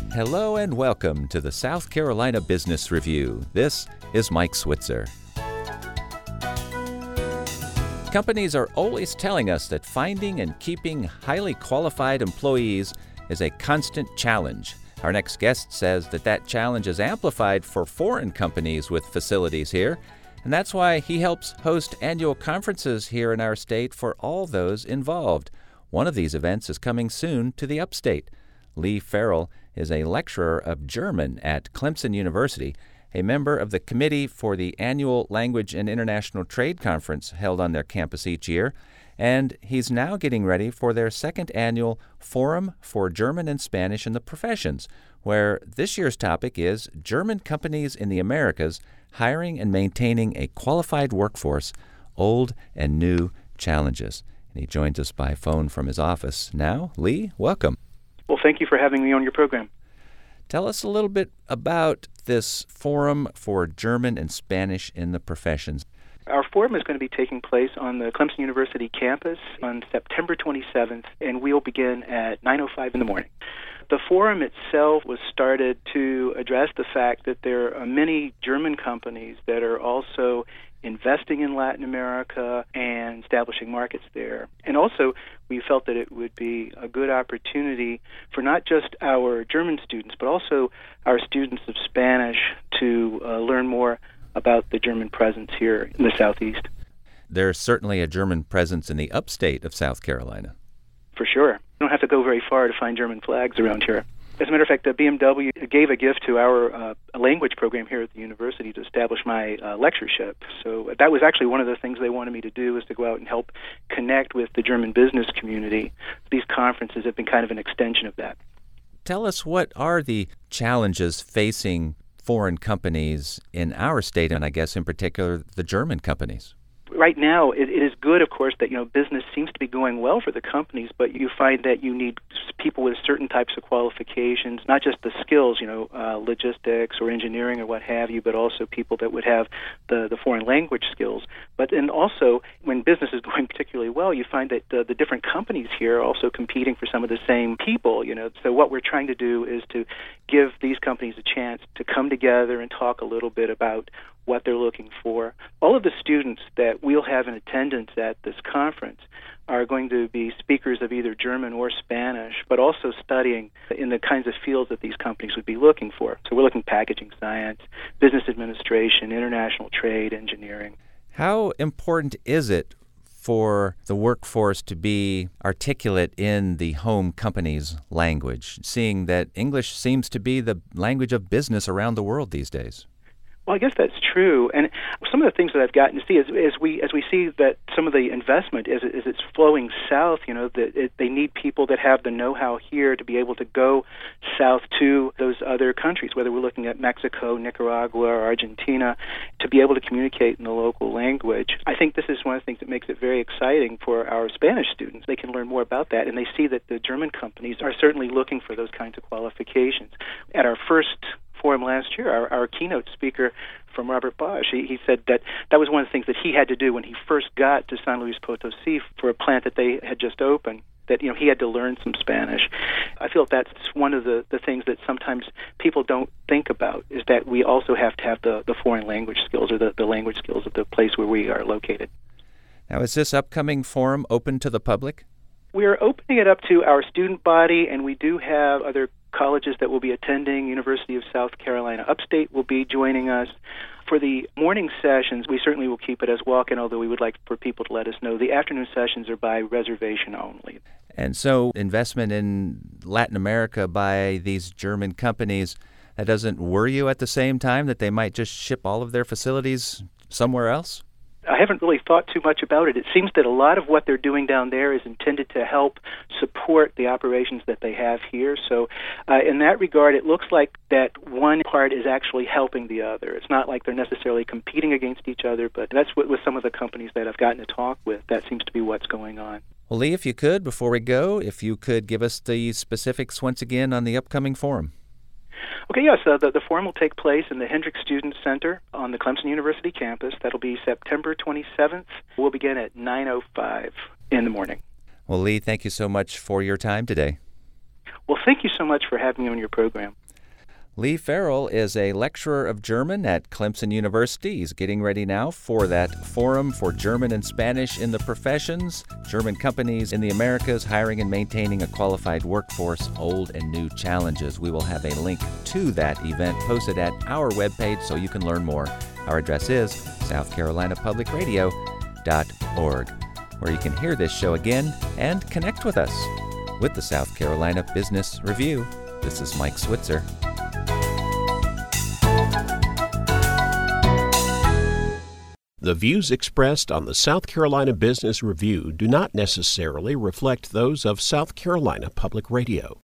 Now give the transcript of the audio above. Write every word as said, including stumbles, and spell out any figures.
Hello and welcome to the South Carolina Business Review. This is Mike Switzer. Companies are always telling us that finding and keeping highly qualified employees is a constant challenge. Our next guest says that that challenge is amplified for foreign companies with facilities here, and that's why he helps host annual conferences here in our state for all those involved. One of these events is coming soon to the upstate. Lee Farrell is a lecturer of German at Clemson University, a member of the committee for the annual Language and International Trade Conference held on their campus each year, and he's now getting ready for their second annual Forum for German and Spanish in the Professions, where this year's topic is German Companies in the Americas, Hiring and Maintaining a Qualified Workforce, Old and New Challenges. And he joins us by phone from his office. Now, Lee, welcome. Well, thank you for having me on your program. Tell us a little bit about this Forum for German and Spanish in the Professions. Our forum is going to be taking place on the Clemson University campus on September twenty-seventh, and we'll begin at nine oh five in the morning. The forum itself was started to address the fact that there are many German companies that are also investing in Latin America and establishing markets there. And also, we felt that it would be a good opportunity for not just our German students, but also our students of Spanish to uh, learn more about the German presence here in the Southeast. There's certainly a German presence in the upstate of South Carolina. For sure. You don't have to go very far to find German flags around here. As a matter of fact, the B M W gave a gift to our uh, language program here at the university to establish my uh, lectureship. So that was actually one of the things they wanted me to do, was to go out and help connect with the German business community. These conferences have been kind of an extension of that. Tell us, what are the challenges facing foreign companies in our state, and I guess in particular the German companies? Right now, it, it is good, of course, that you know business seems to be going well for the companies, but you find that you need people with certain types of qualifications, not just the skills, you know, uh, logistics or engineering or what have you, but also people that would have the, the foreign language skills. But then also, when business is going particularly well, you find that uh, the different companies here are also competing for some of the same people, you know. So what we're trying to do is to give these companies a chance to come together and talk a little bit about what they're looking for. All of the students that we'll have in attendance at this conference are going to be speakers of either German or Spanish, but also studying in the kinds of fields that these companies would be looking for. So we're looking at packaging science, business administration, international trade, engineering. How important is it for the workforce to be articulate in the home company's language, seeing that English seems to be the language of business around the world these days? Well, I guess that's true, and some of the things that I've gotten to see is as we as we see that some of the investment is as it's flowing south. You know, that it, they need people that have the know-how here to be able to go south to those other countries, whether we're looking at Mexico, Nicaragua, or Argentina, to be able to communicate in the local language. I think this is one of the things that makes it very exciting for our Spanish students. They can learn more about that, and they see that the German companies are certainly looking for those kinds of qualifications. At our first forum last year, our, our keynote speaker from Robert Bosch, he, he said that that was one of the things that he had to do when he first got to San Luis Potosi for a plant that they had just opened, that you know he had to learn some Spanish. I feel that's one of the, the things that sometimes people don't think about, is that we also have to have the, the foreign language skills, or the, the language skills of the place where we are located. Now, is this upcoming forum open to the public? We're opening it up to our student body, and we do have other colleges that will be attending. University of South Carolina Upstate will be joining us. For the morning sessions, we certainly will keep it as walk-in, although we would like for people to let us know the afternoon sessions are by reservation only. And so investment in Latin America by these German companies, that doesn't worry you at the same time that they might just ship all of their facilities somewhere else? I haven't really thought too much about it. It seems that a lot of what they're doing down there is intended to help support the operations that they have here. So uh, in that regard, it looks like that one part is actually helping the other. It's not like they're necessarily competing against each other, but that's what with some of the companies that I've gotten to talk with, that seems to be what's going on. Well, Lee, if you could, before we go, if you could give us the specifics once again on the upcoming forum. Okay, yes, uh, the, the forum will take place in the Hendrick Student Center on the Clemson University campus. That'll be September twenty-seventh. We'll begin at nine oh five in the morning. Well, Lee, thank you so much for your time today. Well, thank you so much for having me on your program. Lee Farrell is a lecturer of German at Clemson University. He's getting ready now for that Forum for German and Spanish in the Professions, German Companies in the Americas, Hiring and Maintaining a Qualified Workforce, Old and New Challenges. We will have a link to that event posted at our webpage so you can learn more. Our address is south carolina public radio dot org, where you can hear this show again and connect with us. With the South Carolina Business Review, this is Mike Switzer. The views expressed on the South Carolina Business Review do not necessarily reflect those of South Carolina Public Radio.